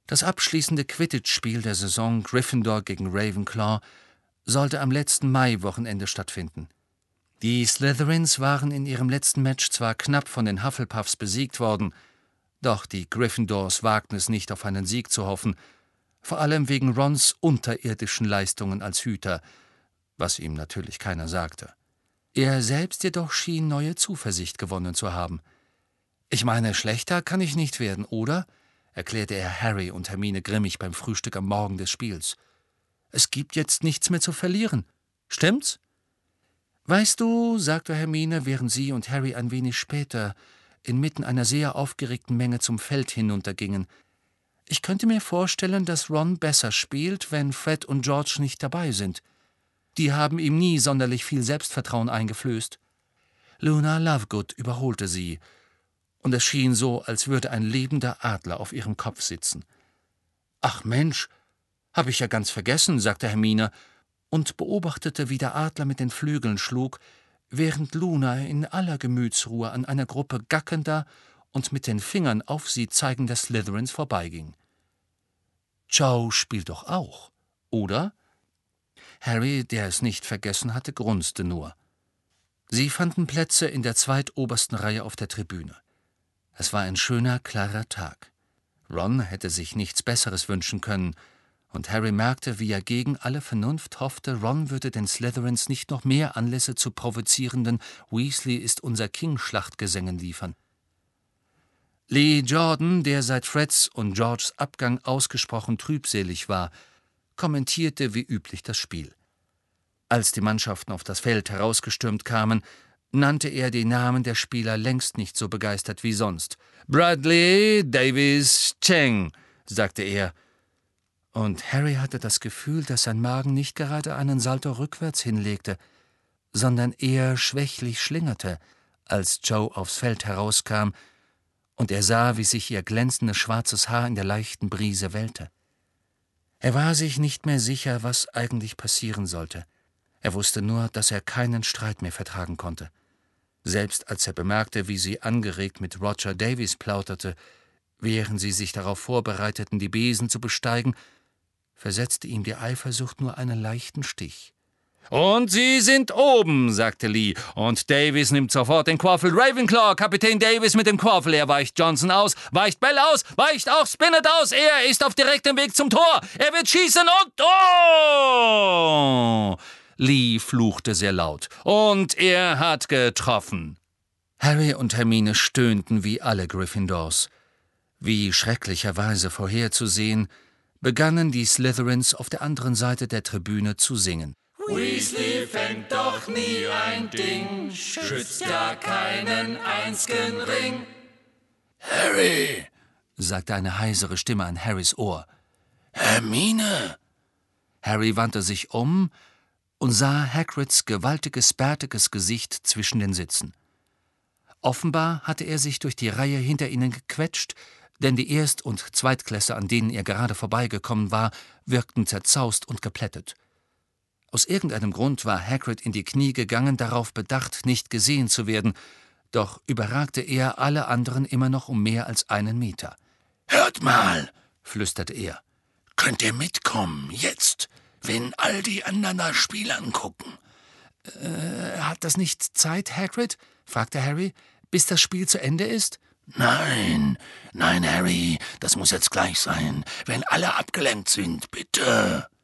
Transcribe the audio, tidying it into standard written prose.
Das abschließende Quidditch-Spiel der Saison Gryffindor gegen Ravenclaw sollte am letzten Mai-Wochenende stattfinden. Die Slytherins waren in ihrem letzten Match zwar knapp von den Hufflepuffs besiegt worden, doch die Gryffindors wagten es nicht, auf einen Sieg zu hoffen, vor allem wegen Rons unterirdischen Leistungen als Hüter, was ihm natürlich keiner sagte. Er selbst jedoch schien neue Zuversicht gewonnen zu haben. »Ich meine, schlechter kann ich nicht werden, oder?« erklärte er Harry und Hermine grimmig beim Frühstück am Morgen des Spiels. »Es gibt jetzt nichts mehr zu verlieren. Stimmt's?« »Weißt du«, sagte Hermine, während sie und Harry ein wenig später inmitten einer sehr aufgeregten Menge zum Feld hinuntergingen, »ich könnte mir vorstellen, dass Ron besser spielt, wenn Fred und George nicht dabei sind. Die haben ihm nie sonderlich viel Selbstvertrauen eingeflößt.« Luna Lovegood überholte sie, und es schien so, als würde ein lebender Adler auf ihrem Kopf sitzen. »Ach Mensch, hab ich ja ganz vergessen«, sagte Hermine und beobachtete, wie der Adler mit den Flügeln schlug, während Luna in aller Gemütsruhe an einer Gruppe gackender und mit den Fingern auf sie zeigender Slytherins vorbeiging. »Cho spielt doch auch, oder?« Harry, der es nicht vergessen hatte, grunzte nur. Sie fanden Plätze in der zweitobersten Reihe auf der Tribüne. Es war ein schöner, klarer Tag. Ron hätte sich nichts Besseres wünschen können, und Harry merkte, wie er gegen alle Vernunft hoffte, Ron würde den Slytherins nicht noch mehr Anlässe zu provozierenden »Weasley-ist-unser-King«-Schlachtgesängen liefern. Lee Jordan, der seit Freds und Georges Abgang ausgesprochen trübselig war, kommentierte wie üblich das Spiel. Als die Mannschaften auf das Feld herausgestürmt kamen, nannte er die Namen der Spieler längst nicht so begeistert wie sonst. »Bradley, Davies, Cheng«, sagte er, und Harry hatte das Gefühl, dass sein Magen nicht gerade einen Salto rückwärts hinlegte, sondern eher schwächlich schlingerte, als Jo aufs Feld herauskam, und er sah, wie sich ihr glänzendes schwarzes Haar in der leichten Brise wellte. Er war sich nicht mehr sicher, was eigentlich passieren sollte. Er wusste nur, dass er keinen Streit mehr vertragen konnte. Selbst als er bemerkte, wie sie angeregt mit Roger Davies plauderte, während sie sich darauf vorbereiteten, die Besen zu besteigen, versetzte ihm die Eifersucht nur einen leichten Stich. »Und sie sind oben«, sagte Lee, »und Davies nimmt sofort den Quaffel. Ravenclaw, Kapitän Davies mit dem Quaffel. Er weicht Johnson aus, weicht Bell aus, weicht auch Spinnet aus. Er ist auf direktem Weg zum Tor. Er wird schießen und... Oh!« Lee fluchte sehr laut. »Und er hat getroffen.« Harry und Hermine stöhnten wie alle Gryffindors. Wie schrecklicherweise vorherzusehen, begannen die Slytherins auf der anderen Seite der Tribüne zu singen. Weasley fängt doch nie ein Ding, schützt ja keinen einzigen Ring. »Harry«, sagte eine heisere Stimme an Harrys Ohr. »Hermine!« Harry wandte sich um und sah Hagrids gewaltiges, bärtiges Gesicht zwischen den Sitzen. Offenbar hatte er sich durch die Reihe hinter ihnen gequetscht, denn die Erst- und Zweitklässler, an denen er gerade vorbeigekommen war, wirkten zerzaust und geplättet. Aus irgendeinem Grund war Hagrid in die Knie gegangen, darauf bedacht, nicht gesehen zu werden, doch überragte er alle anderen immer noch um mehr als 1 Meter. »Hört mal«, flüsterte er, »könnt ihr mitkommen, jetzt, wenn all die anderen nach Spielern gucken?« »Hat das nicht Zeit, Hagrid?« fragte Harry, »bis das Spiel zu Ende ist?« »Nein, Harry, das muss jetzt gleich sein, wenn alle abgelenkt sind, bitte.«